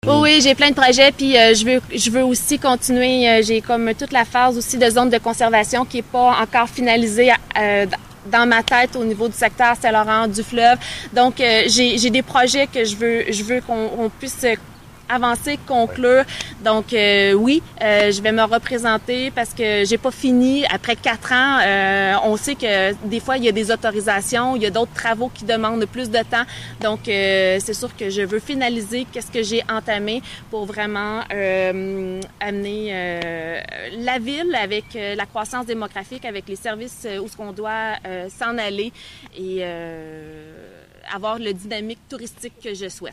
Oui, j'ai plein de projets, puis je veux aussi continuer. J'ai comme toute la phase aussi de zone de conservation qui est pas encore finalisée dans ma tête au niveau du secteur Saint-Laurent du fleuve. Donc, j'ai des projets que je veux qu'on puisse avancer, conclure. Donc, oui, je vais me représenter parce que j'ai pas fini. Après 4 ans, on sait que des fois, il y a des autorisations, il y a d'autres travaux qui demandent plus de temps. Donc, c'est sûr que je veux finaliser qu'est-ce que j'ai entamé pour vraiment amener la ville avec la croissance démographique, avec les services où ce qu'on doit s'en aller et avoir le dynamique touristique que je souhaite.